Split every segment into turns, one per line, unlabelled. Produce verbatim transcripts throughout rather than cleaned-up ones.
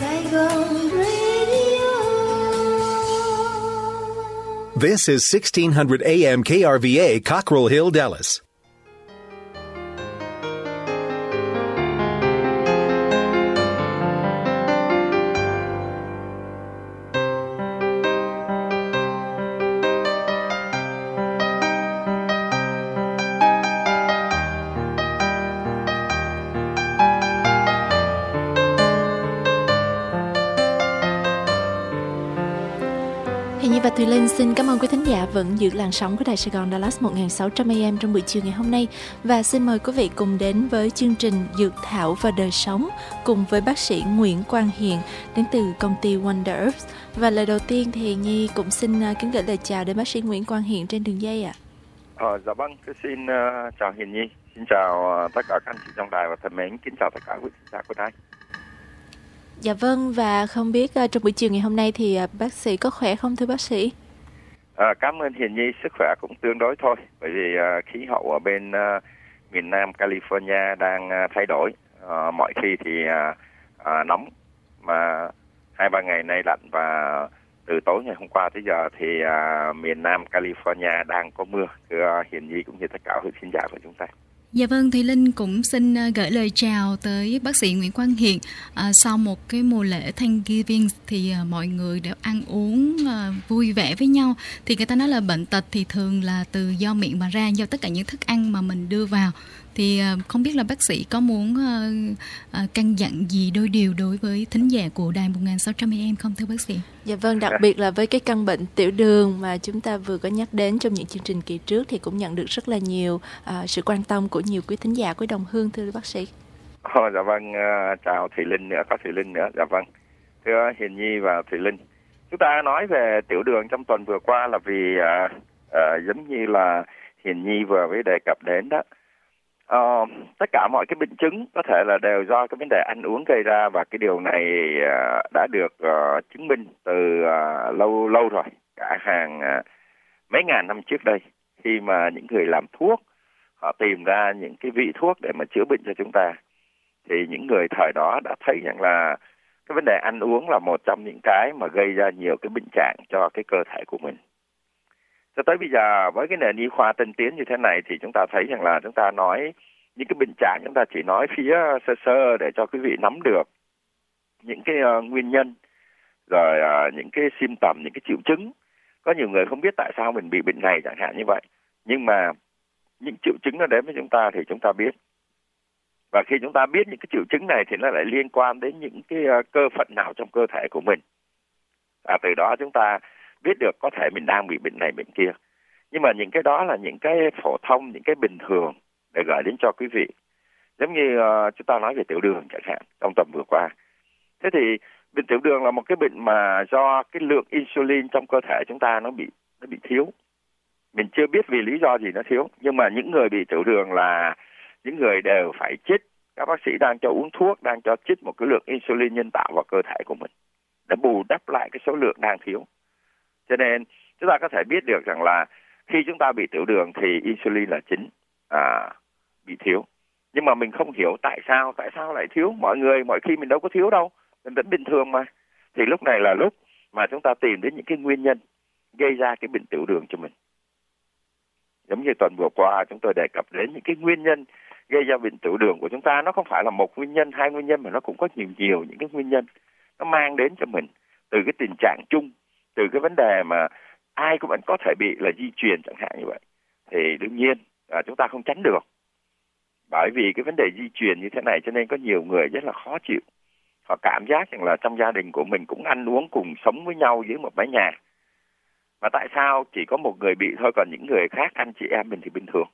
Saigon Radio.
This is sixteen hundred A M K R V A, Cockrell Hill, Dallas.
Và Thùy Linh xin cảm ơn quý thính giả vẫn giữ làn sóng của Đài Sài Gòn Dallas một nghìn sáu trăm A M trong buổi chiều ngày hôm nay. Và xin mời quý vị cùng đến với chương trình Dược Thảo và Đời Sống cùng với bác sĩ Nguyễn Quang Hiền đến từ công ty Wonder Herbs. Và lời đầu tiên thì Nhi cũng xin kính gửi lời chào đến bác sĩ Nguyễn Quang Hiền trên đường dây ạ.
Ờ, dạ vâng, xin uh, chào Hiền Nhi, xin chào uh, tất cả các anh chị trong đài và thân mến, kính chào tất cả quý thính giả của đài.
Dạ vâng, và không biết uh, trong buổi chiều ngày hôm nay thì uh, bác sĩ có khỏe không thưa bác sĩ?
À, cảm ơn Hiền Nhi, sức khỏe cũng tương đối thôi, bởi vì uh, khí hậu ở bên uh, miền Nam California đang uh, thay đổi. Uh, mọi khi thì uh, uh, nóng, mà hai ba ngày nay lạnh, và từ tối ngày hôm qua tới giờ thì uh, miền Nam California đang có mưa. Thưa uh, Hiền Nhi cũng như tất cả quý khán giả của chúng ta.
Dạ vâng, Thùy Linh cũng xin gửi lời chào tới bác sĩ Nguyễn Quang Hiền. À, sau một cái mùa lễ Thanksgiving thì à, mọi người đều ăn uống à, vui vẻ với nhau. Thì người ta nói là bệnh tật thì thường là từ do miệng mà ra, do tất cả những thức ăn mà mình đưa vào. Thì à, không biết là bác sĩ có muốn à, à, căn dặn gì đôi điều đối với thính giả của đài một nghìn sáu trăm A M không thưa bác sĩ?
Dạ vâng, đặc biệt là với cái căn bệnh tiểu đường mà chúng ta vừa có nhắc đến trong những chương trình kỳ trước thì cũng nhận được rất là nhiều à, sự quan tâm của nhiều quý thính giả, quý đồng hương thưa bác sĩ.
Oh, dạ vâng, uh, chào Thùy Linh nữa, có Thùy Linh nữa. Dạ vâng, thưa Hiền Nhi và Thùy Linh, chúng ta nói về tiểu đường trong tuần vừa qua là vì uh, uh, giống như là Hiền Nhi vừa mới đề cập đến đó. Uh, tất cả mọi cái bệnh chứng có thể là đều do cái vấn đề ăn uống gây ra, và cái điều này uh, đã được uh, chứng minh từ uh, lâu lâu rồi, cả hàng uh, mấy ngàn năm trước đây, khi mà những người làm thuốc họ tìm ra những cái vị thuốc để mà chữa bệnh cho chúng ta, thì những người thời đó đã thấy rằng là cái vấn đề ăn uống là một trong những cái mà gây ra nhiều cái bệnh trạng cho cái cơ thể của mình. Cho tới bây giờ với cái nền y khoa tân tiến như thế này thì chúng ta thấy rằng là chúng ta nói những cái bệnh trạng, chúng ta chỉ nói phía sơ sơ để cho quý vị nắm được những cái uh, nguyên nhân, rồi uh, những cái symptom, những cái triệu chứng. Có nhiều người không biết tại sao mình bị bệnh này chẳng hạn như vậy, nhưng mà những triệu chứng nó đến với chúng ta thì chúng ta biết. Và khi chúng ta biết những cái triệu chứng này thì nó lại liên quan đến những cái uh, cơ phận nào trong cơ thể của mình. Và từ đó chúng ta biết được có thể mình đang bị bệnh này bệnh kia. Nhưng mà những cái đó là những cái phổ thông, những cái bình thường để gửi đến cho quý vị. Giống như uh, chúng ta nói về tiểu đường chẳng hạn trong tuần vừa qua. Thế thì bệnh tiểu đường là một cái bệnh mà do cái lượng insulin trong cơ thể chúng ta nó bị nó bị thiếu. Mình chưa biết vì lý do gì nó thiếu, nhưng mà những người bị tiểu đường là những người đều phải chích. Các bác sĩ đang cho uống thuốc, đang cho chích một cái lượng insulin nhân tạo vào cơ thể của mình để bù đắp lại cái số lượng đang thiếu. Cho nên chúng ta có thể biết được rằng là khi chúng ta bị tiểu đường thì insulin là chính à, bị thiếu. Nhưng mà mình không hiểu tại sao, tại sao lại thiếu. Mọi người, mọi khi mình đâu có thiếu đâu, mình vẫn bình thường mà. Thì lúc này là lúc mà chúng ta tìm đến những cái nguyên nhân gây ra cái bệnh tiểu đường cho mình. Giống như tuần vừa qua chúng tôi đề cập đến những cái nguyên nhân gây ra bệnh tiểu đường của chúng ta. Nó không phải là một nguyên nhân, hai nguyên nhân, mà nó cũng có nhiều nhiều những cái nguyên nhân nó mang đến cho mình từ cái tình trạng chung, từ cái vấn đề mà ai cũng vẫn có thể bị là di truyền chẳng hạn như vậy. Thì đương nhiên à, chúng ta không tránh được. Bởi vì cái vấn đề di truyền như thế này cho nên có nhiều người rất là khó chịu. Họ cảm giác rằng là trong gia đình của mình cũng ăn uống cùng sống với nhau dưới một mái nhà. Mà tại sao chỉ có một người bị thôi, còn những người khác anh chị em mình thì bình thường?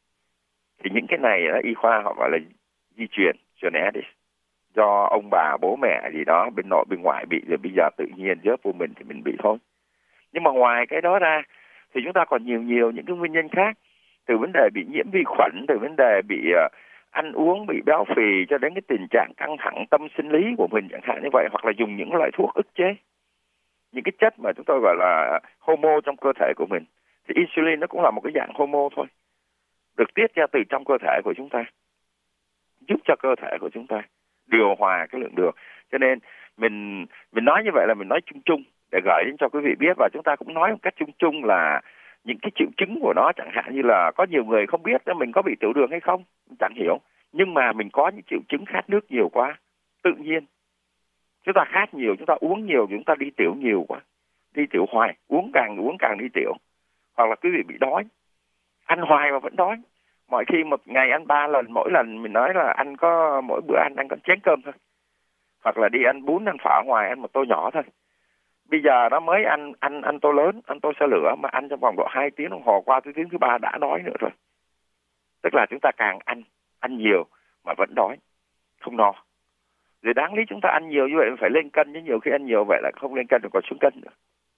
Thì những cái này đó, y khoa họ gọi là di truyền, genetics. Do ông bà, bố mẹ gì đó, bên nội bên ngoại bị, rồi bây giờ tự nhiên rớt vô mình thì mình bị thôi. Nhưng mà ngoài cái đó ra thì chúng ta còn nhiều nhiều những cái nguyên nhân khác. Từ vấn đề bị nhiễm vi khuẩn, từ vấn đề bị uh, ăn uống, bị béo phì, cho đến cái tình trạng căng thẳng tâm sinh lý của mình chẳng hạn như vậy. Hoặc là dùng những loại thuốc ức chế những cái chất mà chúng tôi gọi là hormone trong cơ thể của mình. Thì insulin nó cũng là một cái dạng hormone thôi, được tiết ra từ trong cơ thể của chúng ta, giúp cho cơ thể của chúng ta điều hòa cái lượng đường. Cho nên mình mình nói như vậy là mình nói chung chung để gửi đến cho quý vị biết, và chúng ta cũng nói một cách chung chung là những cái triệu chứng của nó, chẳng hạn như là có nhiều người không biết mình có bị tiểu đường hay không, chẳng hiểu, nhưng mà mình có những triệu chứng khát nước nhiều quá, tự nhiên chúng ta khát nhiều, chúng ta uống nhiều, chúng ta đi tiểu nhiều quá, đi tiểu hoài, uống càng uống càng đi tiểu, hoặc là quý vị bị đói, ăn hoài mà vẫn đói. Mọi khi một ngày ăn ba lần, mỗi lần mình nói là ăn có mỗi bữa ăn ăn có chén cơm thôi, hoặc là đi ăn bún ăn phở ngoài ăn một tô nhỏ thôi. Bây giờ nó mới ăn ăn ăn tô lớn, ăn tô xe lửa mà ăn trong vòng độ hai tiếng đồng hồ, qua tới tiếng thứ ba đã đói nữa rồi. Tức là chúng ta càng ăn ăn nhiều mà vẫn đói, không no. Rồi đáng lý chúng ta ăn nhiều như vậy phải lên cân, nhưng nhiều khi ăn nhiều vậy là không lên cân rồi còn xuống cân nữa.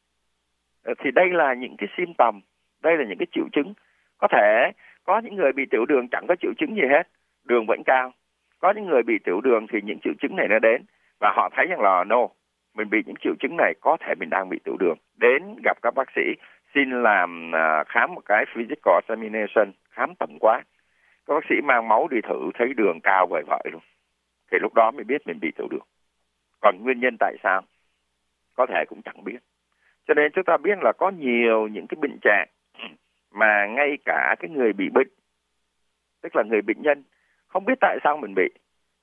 Thì đây là những cái symptom, đây là những cái triệu chứng. Có thể có những người bị tiểu đường chẳng có triệu chứng gì hết, đường vẫn cao. Có những người bị tiểu đường thì những triệu chứng này nó đến và họ thấy rằng là no, mình bị những triệu chứng này, có thể mình đang bị tiểu đường. Đến gặp các bác sĩ xin làm uh, khám một cái physical examination, khám tổng quát. Các bác sĩ mang máu đi thử thấy đường cao vời vợi luôn. Thì lúc đó mới biết mình bị tiểu đường. Còn nguyên nhân tại sao có thể cũng chẳng biết. Cho nên chúng ta biết là có nhiều những cái bệnh trạng mà ngay cả cái người bị bệnh, tức là người bệnh nhân, không biết tại sao mình bị.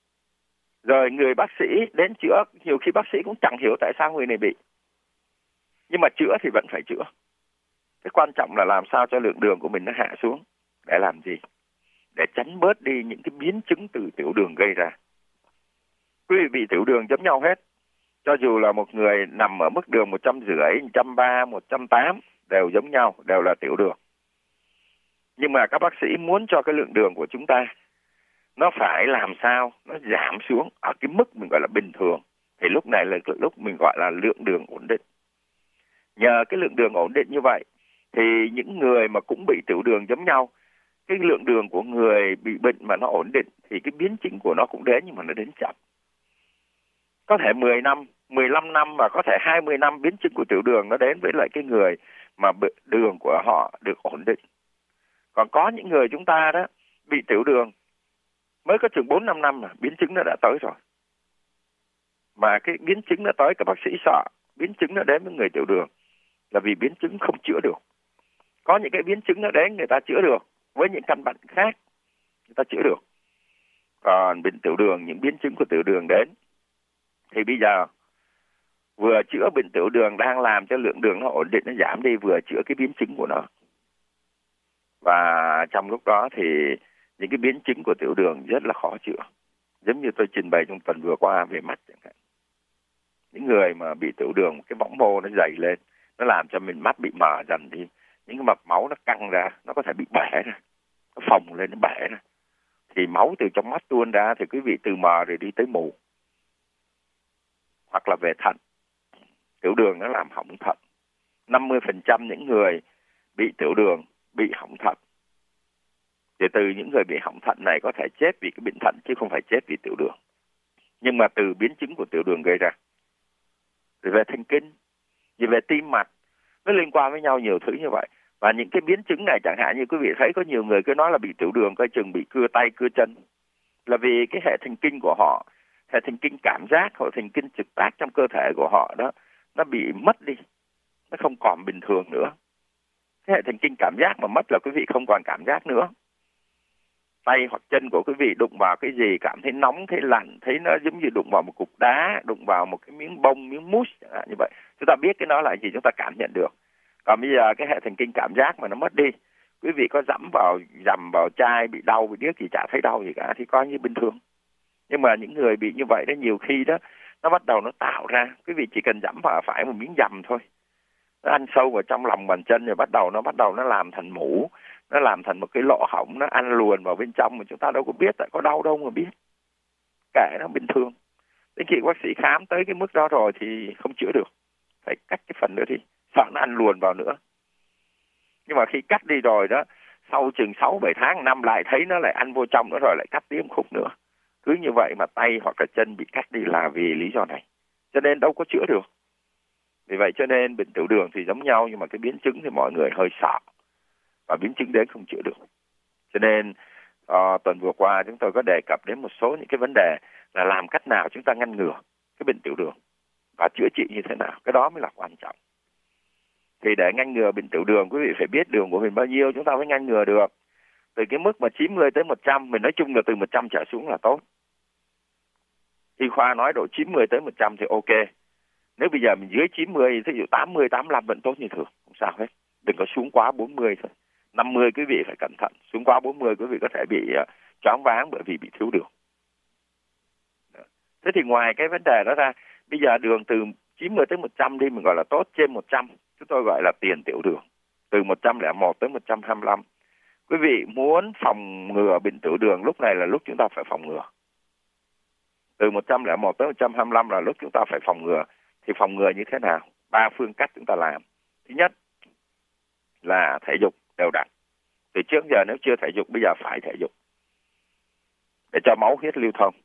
Rồi người bác sĩ đến chữa, nhiều khi bác sĩ cũng chẳng hiểu tại sao người này bị. Nhưng mà chữa thì vẫn phải chữa. Cái quan trọng là làm sao cho lượng đường của mình nó hạ xuống. Để làm gì? Để tránh bớt đi những cái biến chứng từ tiểu đường gây ra. Quý vị bị tiểu đường giống nhau hết. Cho dù là một người nằm ở mức đường một trăm rưỡi, một trăm ba, một trăm tám đều giống nhau, đều là tiểu đường. Nhưng mà các bác sĩ muốn cho cái lượng đường của chúng ta nó phải làm sao nó giảm xuống ở cái mức mình gọi là bình thường. Thì lúc này là lúc mình gọi là lượng đường ổn định. Nhờ cái lượng đường ổn định như vậy thì những người mà cũng bị tiểu đường giống nhau, cái lượng đường của người bị bệnh mà nó ổn định thì cái biến chứng của nó cũng đến, nhưng mà nó đến chậm. Có thể mười năm, mười lăm năm và có thể hai mươi năm biến chứng của tiểu đường nó đến với lại cái người mà đường của họ được ổn định. Còn có những người chúng ta đó bị tiểu đường mới có chừng bốn năm năm mà biến chứng nó đã tới rồi. Mà cái biến chứng nó tới các bác sĩ sợ biến chứng nó đến với người tiểu đường là vì biến chứng không chữa được. Có những cái biến chứng nó đến người ta chữa được, với những căn bệnh khác người ta chữa được. Còn bệnh tiểu đường, những biến chứng của tiểu đường đến thì bây giờ vừa chữa bệnh tiểu đường đang làm cho lượng đường nó ổn định, nó giảm đi, vừa chữa cái biến chứng của nó. Và trong lúc đó thì những cái biến chứng của tiểu đường rất là khó chữa. Giống như tôi trình bày trong tuần vừa qua về mắt chẳng hạn. Những người mà bị tiểu đường, cái võng mô nó dày lên, nó làm cho mình mắt bị mờ dần đi. Những cái mạch máu nó căng ra, nó có thể bị bể ra, nó phồng lên, nó bể ra. Thì máu từ trong mắt tuôn ra thì quý vị từ mờ rồi đi tới mù. Hoặc là về thận. Tiểu đường nó làm hỏng thận. năm mươi phần trăm những người bị tiểu đường bị hỏng thận. Thì từ những người bị hỏng thận này có thể chết vì cái bệnh thận chứ không phải chết vì tiểu đường. Nhưng mà từ biến chứng của tiểu đường gây ra. Rồi về thần kinh, rồi về tim mạch, nó liên quan với nhau nhiều thứ như vậy. Và những cái biến chứng này chẳng hạn như quý vị thấy có nhiều người cứ nói là bị tiểu đường, coi chừng bị cưa tay, cưa chân. Là vì cái hệ thần kinh của họ, hệ thần kinh cảm giác hoặc thần kinh trực tác trong cơ thể của họ đó, nó bị mất đi. Nó không còn bình thường nữa. Cái hệ thần kinh cảm giác mà mất là quý vị không còn cảm giác nữa. Tay hoặc chân của quý vị đụng vào cái gì cảm thấy nóng, thấy lạnh, thấy nó giống như đụng vào một cục đá, đụng vào một cái miếng bông, miếng mousse chẳng hạn như vậy. Chúng ta biết cái nó là gì, chúng ta cảm nhận được. Còn bây giờ cái hệ thần kinh cảm giác mà nó mất đi, quý vị có dẫm vào, dầm vào chai bị đau, bị điếc thì chả thấy đau gì cả, thì coi như bình thường. Nhưng mà những người bị như vậy đó, nhiều khi đó nó bắt đầu nó tạo ra, quý vị chỉ cần dẫm vào phải một miếng dầm thôi, nó ăn sâu vào trong lòng bàn chân rồi bắt đầu nó bắt đầu nó làm thành mủ, nó làm thành một cái lỗ hổng, nó ăn luồn vào bên trong mà chúng ta đâu có biết, tại có đau đâu mà biết. Kệ nó bình thường. Đến khi bác sĩ khám tới cái mức đó rồi thì không chữa được, phải cắt cái phần nữa đi, sợ nó ăn luồn vào nữa. Nhưng mà khi cắt đi rồi đó, sau chừng sáu bảy tháng, năm lại thấy nó lại ăn vô trong nữa rồi lại cắt tiếp khúc nữa. Cứ như vậy mà tay hoặc là chân bị cắt đi là vì lý do này. Cho nên đâu có chữa được. Vì vậy cho nên bệnh tiểu đường thì giống nhau, nhưng mà cái biến chứng thì mọi người hơi sợ. Và biến chứng đến không chữa được. Cho nên uh, tuần vừa qua chúng tôi có đề cập đến một số những cái vấn đề là làm cách nào chúng ta ngăn ngừa cái bệnh tiểu đường. và chữa trị như thế nào. Cái đó mới là quan trọng. Thì để ngăn ngừa bệnh tiểu đường, quý vị phải biết đường của mình bao nhiêu chúng ta mới ngăn ngừa được. Từ cái mức mà chín mươi tới một trăm, mình nói chung là từ một trăm trở xuống là tốt. Y khoa nói độ chín mươi tới một trăm thì ok. Nếu bây giờ mình dưới chín mươi, ví dụ tám mươi, tám mươi lăm vẫn tốt như thường, không sao hết. Đừng có xuống quá bốn mươi thôi. năm mươi quý vị phải cẩn thận. Xuống quá bốn mươi quý vị có thể bị uh, choáng váng bởi vì bị thiếu đường. Thế thì ngoài cái vấn đề đó ra, bây giờ đường từ chín mươi tới một trăm đi, mình gọi là tốt. Trên một trăm, chúng tôi gọi là tiền tiểu đường. Từ một trăm lẻ một tới một trăm hai mươi lăm. Quý vị muốn phòng ngừa bệnh tiểu đường, lúc này là lúc chúng ta phải phòng ngừa. Từ một trăm lẻ một tới một trăm hai mươi lăm là lúc chúng ta phải phòng ngừa. Thì phòng ngừa như thế nào? Ba phương cách chúng ta làm. Thứ nhất là thể dục đều đặn. Từ trước giờ nếu chưa thể dục, bây giờ phải thể dục để cho máu huyết lưu thông.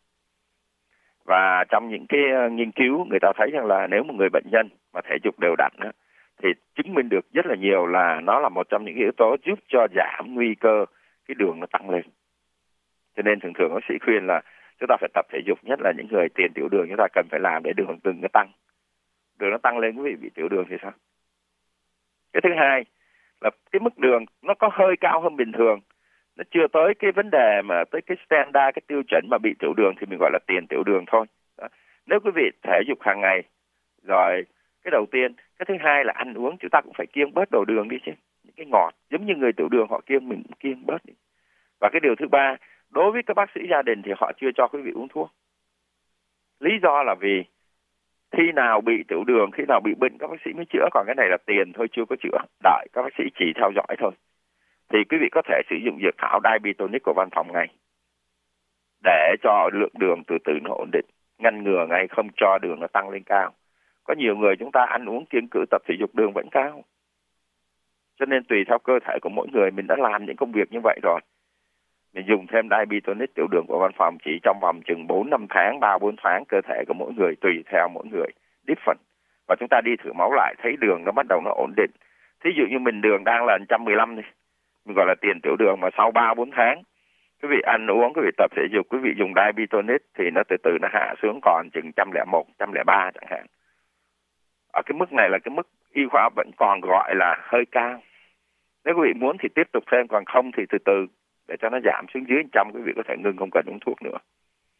Và trong những cái nghiên cứu, người ta thấy rằng là nếu một người bệnh nhân mà thể dục đều đặn đó, thì chứng minh được rất là nhiều là nó là một trong những yếu tố giúp cho giảm nguy cơ cái đường nó tăng lên. Cho nên thường thường bác sĩ khuyên là chúng ta phải tập thể dục, nhất là những người tiền tiểu đường, chúng ta cần phải làm để đường từng nó tăng. Đường nó tăng lên, quý vị bị tiểu đường thì sao? Cái thứ hai là cái mức đường nó có hơi cao hơn bình thường, nó chưa tới cái vấn đề mà tới cái standard, cái tiêu chuẩn mà bị tiểu đường thì mình gọi là tiền tiểu đường thôi. Đó. Nếu quý vị thể dục hàng ngày, rồi cái đầu tiên, cái thứ hai là ăn uống, chúng ta cũng phải kiêng bớt đồ đường đi chứ. Những cái ngọt, giống như người tiểu đường họ kiêng, mình cũng kiêng bớt đi. Và cái điều thứ ba, đối với các bác sĩ gia đình thì họ chưa cho quý vị uống thuốc. Lý do là vì khi nào bị tiểu đường, khi nào bị bệnh các bác sĩ mới chữa, còn cái này là tiền thôi, chưa có chữa. Đợi các bác sĩ chỉ theo dõi thôi. Thì quý vị có thể sử dụng dược thảo Diabetonic của văn phòng ngay để cho lượng đường từ từ nó ổn định, ngăn ngừa ngay, không cho đường nó tăng lên cao. Có nhiều người chúng ta ăn uống kiêng cữ, tập thể dục, đường vẫn cao. Cho nên tùy theo cơ thể của mỗi người, mình đã làm những công việc như vậy rồi. Mình dùng thêm Diabetonic tiểu đường của văn phòng chỉ trong vòng chừng bốn năm tháng, ba bốn tháng, cơ thể của mỗi người tùy theo mỗi người different. Và chúng ta đi thử máu lại thấy đường nó bắt đầu nó ổn định. Thí dụ như mình đường đang là một trăm mười lăm đi, mình gọi là tiền tiểu đường, mà sau ba bốn tháng quý vị ăn uống, quý vị tập thể dục, quý vị dùng Diabetonic thì nó từ từ nó hạ xuống còn chừng một trăm lẻ một, một trăm lẻ ba chẳng hạn. Ở cái mức này là cái mức y khoa vẫn còn gọi là hơi cao. Nếu quý vị muốn thì tiếp tục thêm, còn không thì từ từ để cho nó giảm xuống dưới một trăm, quý vị có thể ngưng, không cần uống thuốc nữa.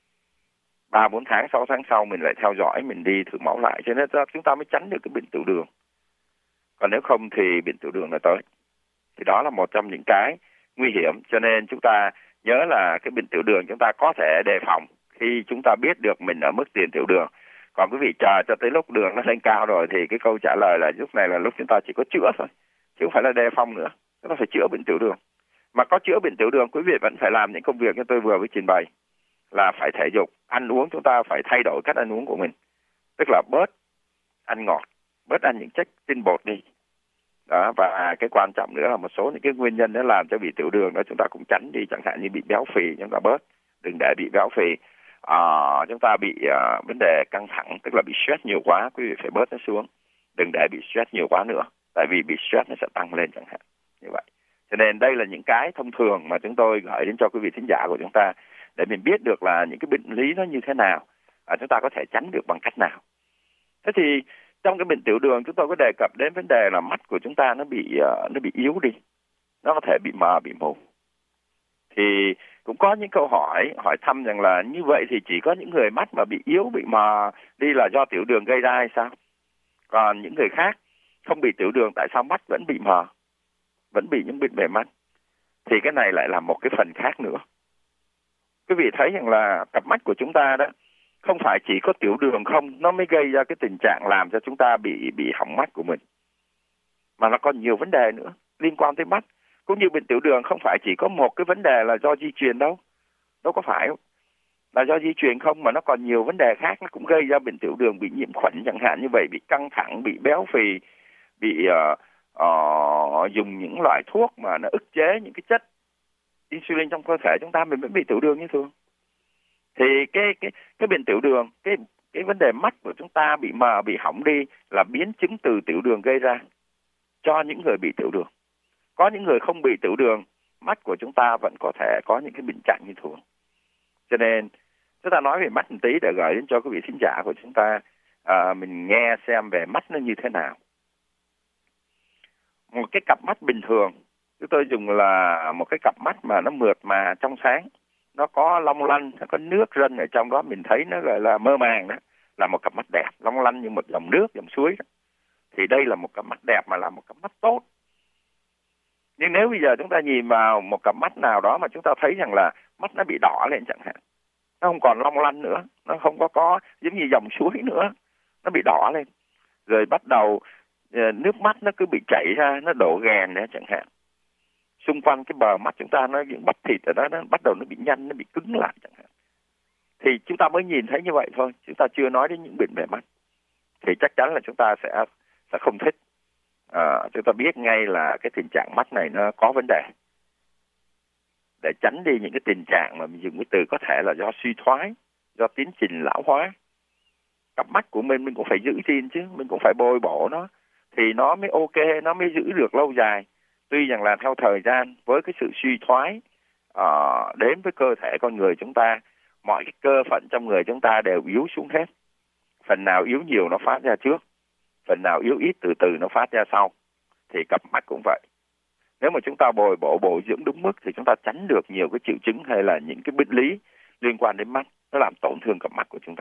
ba bốn tháng, sáu tháng sau mình lại theo dõi, mình đi thử máu lại, cho nên chúng ta mới tránh được cái bệnh tiểu đường. Còn nếu không thì bệnh tiểu đường là tới. Thì đó là một trong những cái nguy hiểm. Cho nên chúng ta nhớ là cái bệnh tiểu đường chúng ta có thể đề phòng khi chúng ta biết được mình ở mức tiền tiểu đường. Còn quý vị chờ cho tới lúc đường nó lên cao rồi thì cái câu trả lời là lúc này là lúc chúng ta chỉ có chữa thôi, chứ không phải là đề phòng nữa. Chúng ta phải chữa bệnh tiểu đường. Mà có chữa bệnh tiểu đường, quý vị vẫn phải làm những công việc như tôi vừa mới trình bày, là phải thể dục, ăn uống, chúng ta phải thay đổi cách ăn uống của mình. Tức là bớt ăn ngọt, bớt ăn những chất tinh bột đi. Đó, và cái quan trọng nữa là một số những cái nguyên nhân nó làm cho bị tiểu đường đó chúng ta cũng tránh đi, chẳng hạn như bị béo phì, chúng ta bớt, đừng để bị béo phì. À, chúng ta bị uh, vấn đề căng thẳng, tức là bị stress nhiều quá, quý vị phải bớt nó xuống, đừng để bị stress nhiều quá nữa, tại vì bị stress nó sẽ tăng lên chẳng hạn như vậy. Cho nên đây là những cái thông thường mà chúng tôi gửi đến cho quý vị thính giả của chúng ta để mình biết được là những cái bệnh lý nó như thế nào, à, chúng ta có thể tránh được bằng cách nào. Thế thì trong cái bệnh tiểu đường chúng tôi có đề cập đến vấn đề là mắt của chúng ta nó bị uh, nó bị yếu đi, nó có thể bị mờ, bị mù. Thì cũng có những câu hỏi hỏi thăm rằng là như vậy thì chỉ có những người mắt mà bị yếu, bị mờ đi là do tiểu đường gây ra hay sao? Còn những người khác không bị tiểu đường tại sao mắt vẫn bị mờ, vẫn bị những bệnh về mắt? Thì cái này lại là một cái phần khác nữa. Quý vị thấy rằng là cặp mắt của chúng ta đó không phải chỉ có tiểu đường không nó mới gây ra cái tình trạng làm cho chúng ta bị bị hỏng mắt của mình, mà nó còn nhiều vấn đề nữa liên quan tới mắt. Cũng như bệnh tiểu đường không phải chỉ có một cái vấn đề là do di truyền đâu, đâu có phải là do di truyền không, mà nó còn nhiều vấn đề khác nó cũng gây ra bệnh tiểu đường, bị nhiễm khuẩn chẳng hạn như vậy, bị căng thẳng, bị béo phì, bị uh, uh, dùng những loại thuốc mà nó ức chế những cái chất insulin trong cơ thể chúng ta, mình vẫn bị tiểu đường như thường. Thì cái cái cái bệnh tiểu đường, cái cái vấn đề mắt của chúng ta bị mờ, bị hỏng đi là biến chứng từ tiểu đường gây ra cho những người bị tiểu đường. Có những người không bị tiểu đường, mắt của chúng ta vẫn có thể có những cái bệnh trạng như thường. Cho nên chúng ta nói về mắt một tí để gửi đến cho quý vị thính giả của chúng ta à, mình nghe xem về mắt nó như thế nào. Một cái cặp mắt bình thường, chúng tôi dùng là một cái cặp mắt mà nó mượt mà trong sáng, nó có long lanh, nó có nước rân ở trong đó, mình thấy nó gọi là mơ màng đó, là một cặp mắt đẹp, long lanh như một dòng nước, dòng suối đó. Thì đây là một cặp mắt đẹp mà là một cặp mắt tốt. Nhưng nếu bây giờ chúng ta nhìn vào một cặp mắt nào đó mà chúng ta thấy rằng là mắt nó bị đỏ lên chẳng hạn, nó không còn long lanh nữa, nó không có có giống như dòng suối nữa, nó bị đỏ lên, rồi bắt đầu nước mắt nó cứ bị chảy ra, nó đổ ghèn nữa chẳng hạn. Xung quanh cái bờ mắt chúng ta nó những bắp thịt ở đó nó bắt đầu nó bị nhăn, nó bị cứng lại chẳng hạn. Thì chúng ta mới nhìn thấy như vậy thôi, chúng ta chưa nói đến những bệnh về mắt. Thì chắc chắn là chúng ta sẽ sẽ không thích. À, chúng ta biết ngay là cái tình trạng mắt này nó có vấn đề. Để tránh đi những cái tình trạng mà mình dùng cái từ có thể là do suy thoái, do tiến trình lão hóa. Cặp mắt của mình mình cũng phải giữ gìn chứ, mình cũng phải bồi bổ nó thì nó mới ok, nó mới giữ được lâu dài. Tuy rằng là theo thời gian, với cái sự suy thoái uh, đến với cơ thể con người chúng ta, mọi cái cơ phận trong người chúng ta đều yếu xuống hết. Phần nào yếu nhiều nó phát ra trước, phần nào yếu ít từ từ nó phát ra sau. Thì cặp mắt cũng vậy. Nếu mà chúng ta bồi bổ bổ dưỡng đúng mức thì chúng ta tránh được nhiều cái triệu chứng hay là những cái bệnh lý liên quan đến mắt, nó làm tổn thương cặp mắt của chúng ta.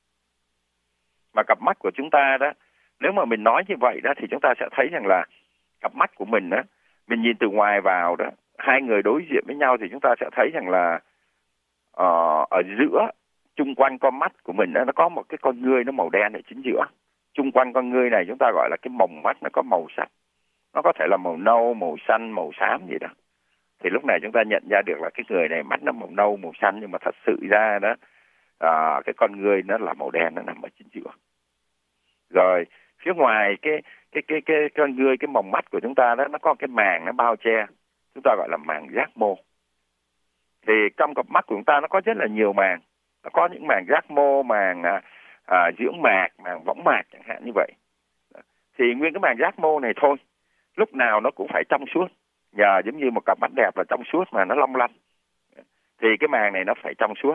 Mà cặp mắt của chúng ta đó, nếu mà mình nói như vậy đó thì chúng ta sẽ thấy rằng là cặp mắt của mình đó, mình nhìn từ ngoài vào đó, hai người đối diện với nhau thì chúng ta sẽ thấy rằng là uh, ở giữa, chung quanh con mắt của mình đó, nó có một cái con ngươi nó màu đen ở chính giữa. Chung quanh con ngươi này chúng ta gọi là cái mồng mắt, nó có màu sắc. Nó có thể là màu nâu, màu xanh, màu xám gì đó. Thì lúc này chúng ta nhận ra được là cái người này mắt nó màu nâu, màu xanh, nhưng mà thật sự ra đó, uh, cái con ngươi nó là màu đen, nó nằm ở chính giữa. Rồi phía ngoài cái cái cái cái con ngươi, cái mồng mắt của chúng ta đó, nó có cái màng nó bao che, chúng ta gọi là màng giác mô. Thì trong cặp mắt của chúng ta nó có rất là nhiều màng, nó có những màng giác mô, màng à, à, dưỡng mạc, màng võng mạc chẳng hạn như vậy. Thì nguyên cái màng giác mô này thôi, lúc nào nó cũng phải trong suốt, nhờ giống như một cặp mắt đẹp là trong suốt mà nó long lanh. Thì cái màng này nó phải trong suốt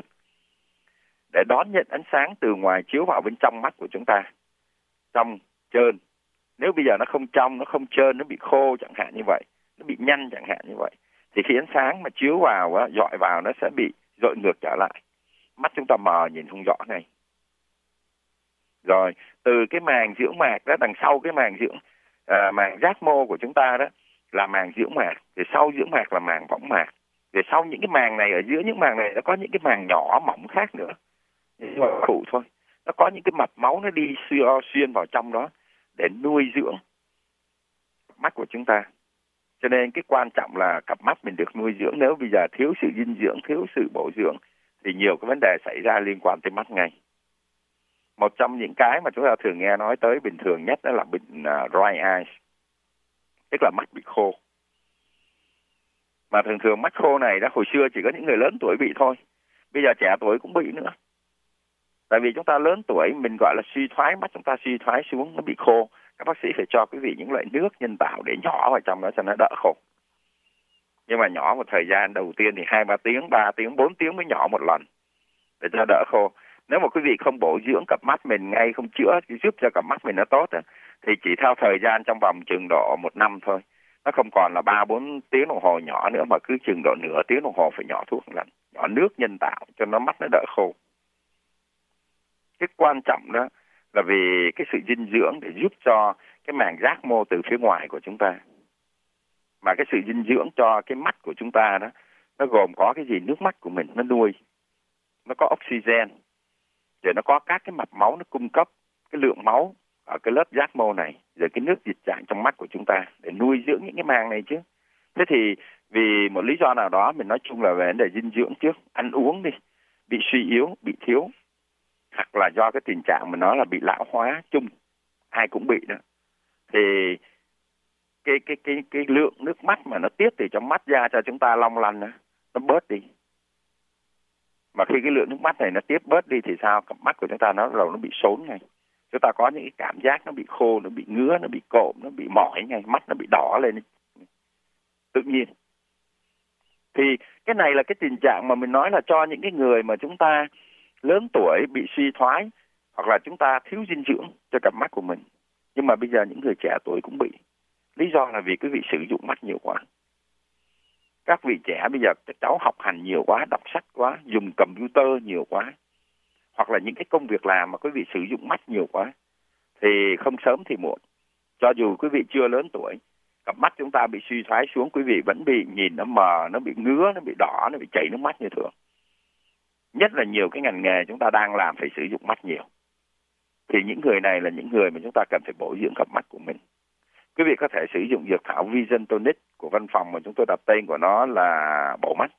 để đón nhận ánh sáng từ ngoài chiếu vào bên trong mắt của chúng ta, trong trơn. Nếu bây giờ nó không trong, nó không trơn, nó bị khô chẳng hạn như vậy, nó bị nhăn chẳng hạn như vậy, thì khi ánh sáng mà chiếu vào á, dọi vào nó sẽ bị dội ngược trở lại, mắt chúng ta mờ nhìn không rõ ngay. Rồi từ cái màng dưỡng mạc đó, đằng sau cái màng dưỡng à, màng giác mô của chúng ta đó là màng dưỡng mạc, thì sau dưỡng mạc là màng võng mạc, thì sau những cái màng này, ở giữa những màng này nó có những cái màng nhỏ mỏng khác nữa, nhưng mà phụ thôi. Nó có những cái mạch máu nó đi xuyên, xuyên vào trong đó để nuôi dưỡng mắt của chúng ta. Cho nên cái quan trọng là cặp mắt mình được nuôi dưỡng. Nếu bây giờ thiếu sự dinh dưỡng, thiếu sự bổ dưỡng thì nhiều cái vấn đề xảy ra liên quan tới mắt ngay. Một trong những cái mà chúng ta thường nghe nói tới bình thường nhất đó là bệnh uh, dry eyes, tức là mắt bị khô. Mà thường thường mắt khô này đó, hồi xưa chỉ có những người lớn tuổi bị thôi, bây giờ trẻ tuổi cũng bị nữa. Tại vì chúng ta lớn tuổi, mình gọi là suy thoái, mắt chúng ta suy thoái xuống, nó bị khô. Các bác sĩ phải cho quý vị những loại nước nhân tạo để nhỏ vào trong đó cho nó đỡ khô. Nhưng mà nhỏ một thời gian đầu tiên thì hai ba tiếng, ba tiếng, bốn tiếng mới nhỏ một lần để cho đỡ khô. Nếu mà quý vị không bổ dưỡng cặp mắt mình ngay, không chữa giúp cho cặp mắt mình nó tốt thì chỉ theo thời gian trong vòng chừng độ một năm thôi, nó không còn là ba bốn tiếng đồng hồ nhỏ nữa, mà cứ chừng độ nửa tiếng đồng hồ phải nhỏ thuốc một lần, nhỏ nước nhân tạo cho nó mắt nó đỡ khô. Cái quan trọng đó là vì cái sự dinh dưỡng để giúp cho cái màng giác mô từ phía ngoài của chúng ta. Mà cái sự dinh dưỡng cho cái mắt của chúng ta đó, nó gồm có cái gì? Nước mắt của mình nó nuôi, nó có oxygen, rồi nó có các cái mạch máu nó cung cấp cái lượng máu ở cái lớp giác mô này, rồi cái nước dịch chảy trong mắt của chúng ta để nuôi dưỡng những cái màng này chứ. Thế thì vì một lý do nào đó, mình nói chung là về vấn đề dinh dưỡng trước, ăn uống đi, bị suy yếu, bị thiếu, hoặc là do cái tình trạng mình nói là bị lão hóa chung, ai cũng bị đó, thì cái cái cái cái lượng nước mắt mà nó tiết từ trong mắt ra cho chúng ta long lanh đó, nó bớt đi. Mà khi cái lượng nước mắt này nó tiết bớt đi thì sao? Cặp mắt của chúng ta nó đầu nó bị sốn ngay. Chúng ta có những cái cảm giác nó bị khô, nó bị ngứa, nó bị cộm, nó bị mỏi ngay, mắt nó bị đỏ lên tự nhiên. Thì cái này là cái tình trạng mà mình nói là cho những cái người mà chúng ta lớn tuổi bị suy thoái, hoặc là chúng ta thiếu dinh dưỡng cho cặp mắt của mình. Nhưng mà bây giờ những người trẻ tuổi cũng bị. Lý do là vì quý vị sử dụng mắt nhiều quá. Các vị trẻ bây giờ các cháu học hành nhiều quá, đọc sách quá, dùng computer nhiều quá, hoặc là những cái công việc làm mà quý vị sử dụng mắt nhiều quá, thì không sớm thì muộn, cho dù quý vị chưa lớn tuổi, cặp mắt chúng ta bị suy thoái xuống, quý vị vẫn bị nhìn nó mờ, nó bị ngứa, nó bị đỏ, nó bị chảy nước mắt như thường. Nhất là nhiều cái ngành nghề chúng ta đang làm phải sử dụng mắt nhiều. Thì những người này là những người mà chúng ta cần phải bổ dưỡng cặp mắt của mình. Quý vị có thể sử dụng dược thảo Vision Tonic của văn phòng mà chúng tôi đặt tên của nó là bổ mắt.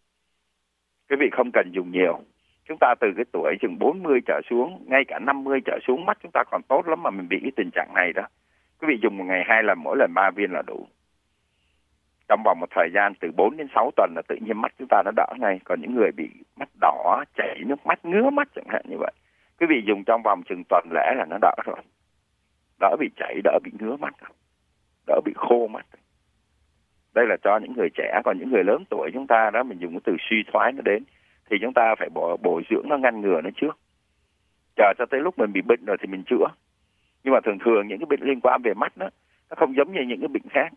Quý vị không cần dùng nhiều. Chúng ta từ cái tuổi chừng bốn mươi trở xuống, ngay cả năm mươi trở xuống, mắt chúng ta còn tốt lắm mà mình bị cái tình trạng này đó. Quý vị dùng một ngày hai lần, mỗi lần ba viên là đủ. Trong vòng một thời gian từ bốn đến sáu tuần là tự nhiên mắt chúng ta nó đỡ ngay. Còn những người bị mắt đỏ, chảy nước mắt, ngứa mắt chẳng hạn như vậy, quý vị dùng trong vòng chừng tuần lễ là nó đỡ rồi. Đỡ bị chảy, đỡ bị ngứa mắt, đỡ bị khô mắt. Đây là cho những người trẻ. Còn những người lớn tuổi chúng ta đó, mình dùng cái từ suy thoái nó đến, thì chúng ta phải bổ, bổ dưỡng nó, ngăn ngừa nó trước. Chờ cho tới lúc mình bị bệnh rồi thì mình chữa. Nhưng mà thường thường những cái bệnh liên quan về mắt đó, nó không giống như những cái bệnh khác.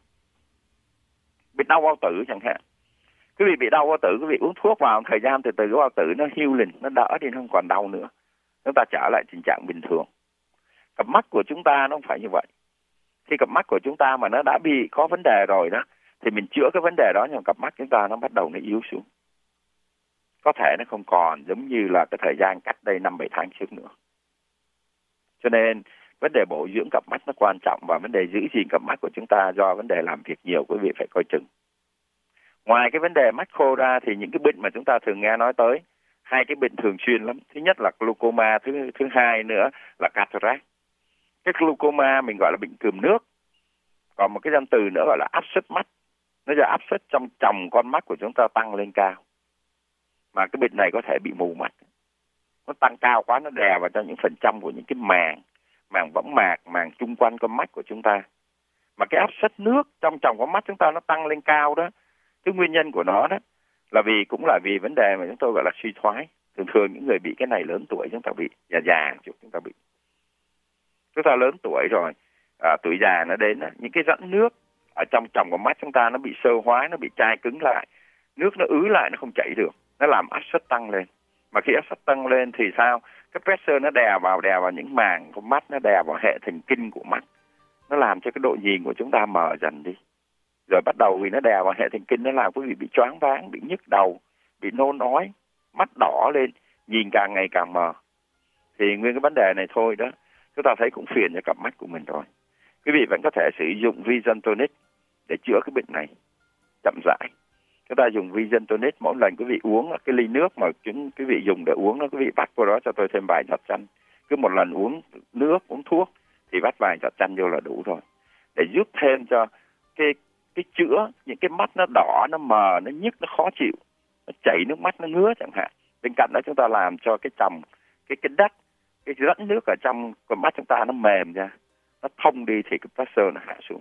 Bệnh đau bao tử chẳng hạn. Quý vị bị đau bao tử, quý vị uống thuốc vào thời gian từ từ cái bao tử nó healing, nó đỡ đi, nó không còn đau nữa. Chúng ta trở lại tình trạng bình thường. Cặp mắt của chúng ta nó không phải như vậy. Khi cặp mắt của chúng ta mà nó đã bị có vấn đề rồi đó, thì mình chữa cái vấn đề đó, nhưng cặp mắt chúng ta nó bắt đầu nó yếu xuống. Có thể nó không còn giống như là cái thời gian cách đây năm bảy tháng trước nữa. Cho nên vấn đề bổ dưỡng cặp mắt nó quan trọng, và vấn đề giữ gìn cặp mắt của chúng ta do vấn đề làm việc nhiều, quý vị phải coi chừng. Ngoài cái vấn đề mắt khô ra thì những cái bệnh mà chúng ta thường nghe nói tới, hai cái bệnh thường xuyên lắm. Thứ nhất là glaucoma, thứ thứ hai nữa là cataract. Cái glaucoma mình gọi là bệnh cườm nước. Còn một cái danh từ nữa gọi là áp suất mắt. Nó là áp suất trong tròng con mắt của chúng ta tăng lên cao. Mà cái bệnh này có thể bị mù mắt. Nó tăng cao quá, nó đè vào trong những phần trong của những cái màng, màng võng mạc, màng chung quanh con mắt của chúng ta. Mà cái áp suất nước trong tròng con mắt chúng ta nó tăng lên cao đó, cái nguyên nhân của nó đó là vì cũng là vì vấn đề mà chúng tôi gọi là suy thoái. Thường thường những người bị cái này lớn tuổi chúng ta bị, già già chúng ta bị. Chúng ta lớn tuổi rồi, à, tuổi già nó đến đó, những cái dẫn nước ở trong tròng của mắt chúng ta nó bị xơ hóa, nó bị chai cứng lại, nước nó ứ lại, nó không chảy được, nó làm áp suất tăng lên. Mà khi áp suất tăng lên thì sao? Cái pressure nó đè vào, đè vào những màng của mắt, nó đè vào hệ thần kinh của mắt, nó làm cho cái độ nhìn của chúng ta mờ dần đi. Rồi bắt đầu vì nó đè vào hệ thần kinh, nó làm quý vị bị choáng váng, bị nhức đầu, bị nôn ói, mắt đỏ lên, nhìn càng ngày càng mờ. Thì nguyên cái vấn đề này thôi đó, chúng ta thấy cũng phiền cho cặp mắt của mình rồi. Quý vị vẫn có thể sử dụng Vision Tonic để chữa cái bệnh này chậm rãi. Chúng ta dùng Vision Tonic mỗi lần quý vị uống cái ly nước mà chúng quý vị dùng để uống nó, quý vị vắt vào đó cho tôi thêm vài giọt chanh. Cứ một lần uống nước, uống thuốc thì vắt vài giọt chanh vô là đủ rồi. Để giúp thêm cho cái cái chữa những cái mắt nó đỏ, nó mờ, nó nhức, nó khó chịu, nó chảy nước mắt, nó ngứa chẳng hạn. Bên cạnh đó chúng ta làm cho cái tròng, cái cái đất, cái dẫn nước ở trong con mắt chúng ta nó mềm ra, nó thông đi thì cái pressure nó hạ xuống.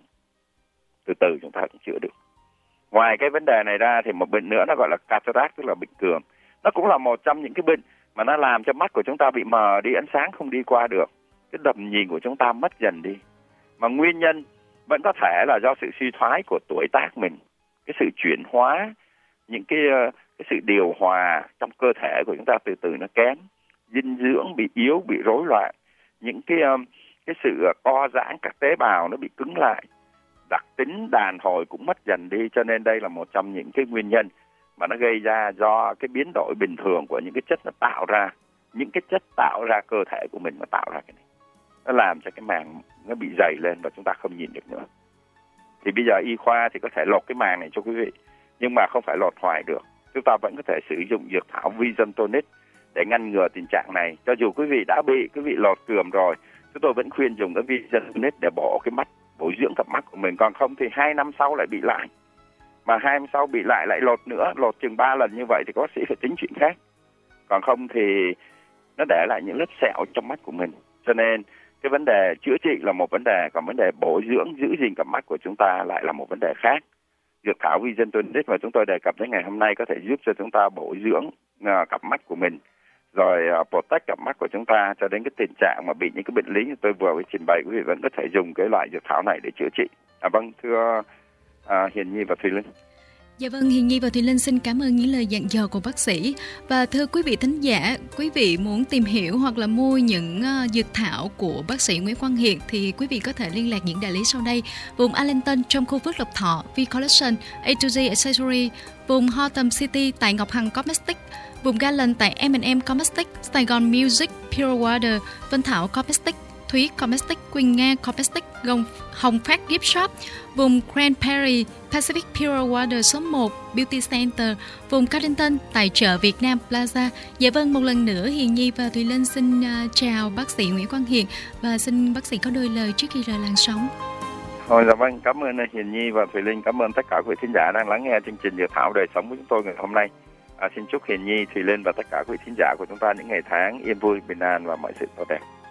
Từ từ chúng ta cũng chữa được. Ngoài cái vấn đề này ra thì một bệnh nữa nó gọi là cataract, tức là bệnh cườm. Nó cũng là một trong những cái bệnh mà nó làm cho mắt của chúng ta bị mờ đi, ánh sáng không đi qua được. Cái tầm nhìn của chúng ta mất dần đi. Mà nguyên nhân vẫn có thể là do sự suy thoái của tuổi tác mình. Cái sự chuyển hóa, những cái, cái sự điều hòa trong cơ thể của chúng ta từ từ nó kém. Dinh dưỡng bị yếu, bị rối loạn. Những cái, cái sự co giãn các tế bào nó bị cứng lại. Đặc tính đàn hồi cũng mất dần đi. Cho nên đây là một trong những cái nguyên nhân mà nó gây ra do cái biến đổi bình thường của những cái chất nó tạo ra. Những cái chất tạo ra cơ thể của mình mà tạo ra cái này. Nó làm cho cái màng nó bị dày lên và chúng ta không nhìn được nữa. Thì bây giờ y khoa thì có thể lột cái màng này cho quý vị, nhưng mà không phải lột hoài được. Chúng ta vẫn có thể sử dụng dược thảo Vision Tonic để ngăn ngừa tình trạng này. Cho dù quý vị đã bị quý vị lột cườm rồi, chúng tôi vẫn khuyên dùng cái Vision Tonic để bổ cái mắt, bổ dưỡng cặp mắt của mình. Còn không thì hai năm sau lại bị lại. Mà hai năm sau bị lại lại lột nữa, lột chừng ba lần như vậy thì bác sĩ phải tính chuyện khác. Còn không thì nó để lại những lớp sẹo trong mắt của mình. Cho nên cái vấn đề chữa trị là một vấn đề, còn vấn đề bổ dưỡng, giữ gìn cặp mắt của chúng ta lại là một vấn đề khác. Dược thảo Vision Tonic mà chúng tôi đề cập đến ngày hôm nay có thể giúp cho chúng ta bổ dưỡng uh, cặp mắt của mình, rồi uh, protect cặp mắt của chúng ta, cho đến cái tình trạng mà bị những cái bệnh lý như tôi vừa mới trình bày, quý vị vẫn có thể dùng cái loại dược thảo này để chữa trị. À, vâng, thưa uh, Hiền Nhi và Thùy Linh.
Dạ vâng, Hiền Nhi và Thùy Linh xin cảm ơn những lời dặn dò của bác sĩ. Và thưa quý vị thính giả, quý vị muốn tìm hiểu hoặc là mua những uh, dược thảo của bác sĩ Nguyễn Quang Hiệp thì quý vị có thể liên lạc những đại lý sau đây: vùng Arlington trong khu Phước Lộc Thọ, V Collection, A to Z Accessory, vùng Hotham City tại Ngọc Hằng Cosmetics, vùng Garland tại em and em Cosmetics, Sài Gòn Music, Pure Water, Vân Thảo Cosmetics, Thúy Cosmetics, Quỳnh Nga Cosmetics, Gồng, Hồng Phát Gift Shop, vùng Grand Prairie, Pacific Pure Water số một, Beauty Center, vùng Carrington tại chợ Việt Nam Plaza. Dạ vâng, một lần nữa Hiền Nhi và Thùy Linh xin uh, chào bác sĩ Nguyễn Quang Hiệp và xin bác sĩ có đôi lời trước khi rời làn sóng.
Thôi, dạ vâng, cảm ơn Hiền Nhi và Thùy Linh, cảm ơn tất cả quý thính giả đang lắng nghe chương trình Dược Thảo Đời Sống của chúng tôi ngày hôm nay. À, xin chúc Hiền Nhi, Thùy Linh và tất cả quý thính giả của chúng ta những ngày tháng yên vui, bình an và mọi sự tốt đẹp.